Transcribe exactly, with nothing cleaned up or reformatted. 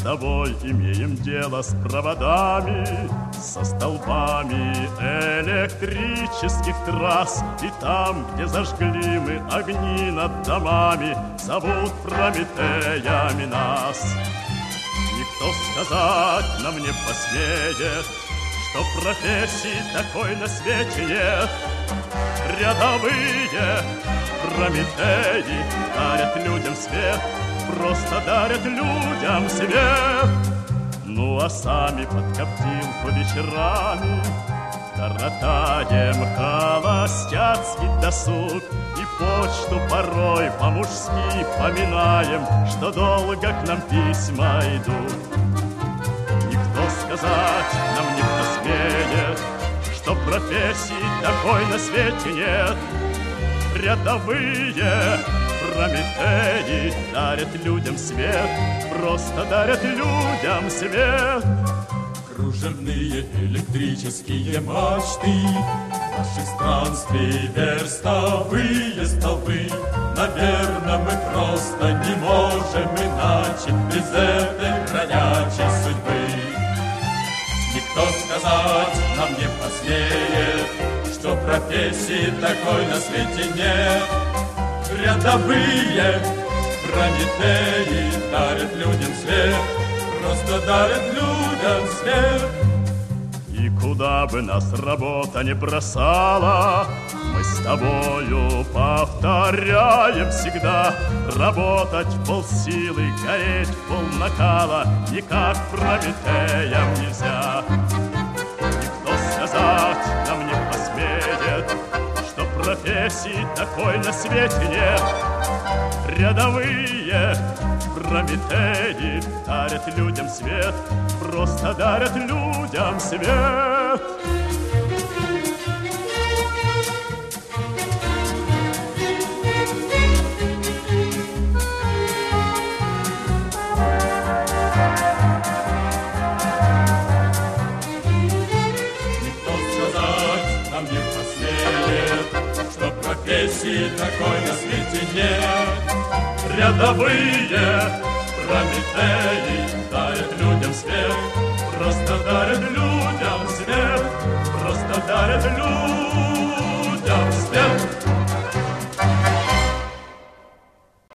тобой имеем дело с проводами, со столбами электрических трасс. И там, где зажгли мы огни над домами, зовут Прометеями нас. Никто сказать нам не посмеет, что профессии такой на свете нет. Рядовые Прометеи дарят людям свет, просто дарят людям свет. Ну а сами под коптилку вечерами коротаем холостяцкий досуг и почту порой по-мужски поминаем, что долго к нам письма идут. Никто сказать нам не посмеет, что профессии такой на свете нет. Рядовые Прометеи дарят людям свет, просто дарят людям свет. Кружевные электрические мачты наших странствий, верстовые столбы. Наверное, мы просто не можем иначе без этой бродячей судьбы. Никто сказать нам не посмеет, что профессии такой на свете нет. Рядовые Прометеи дарят людям свет, просто дарят людям свет. И куда бы нас работа не бросала, мы с тобою повторяем всегда: работать в полсилы, гореть в полнакала никак Прометеям нельзя. Никто сказать нам не посмеет, что профессии такой на свете нет. Рядовые Прометеи дарят людям свет, просто дарят людям свет. Профессии такой на свете нет. Рядовые Прометеи дарят людям свет, просто дарят людям свет, просто дарят людям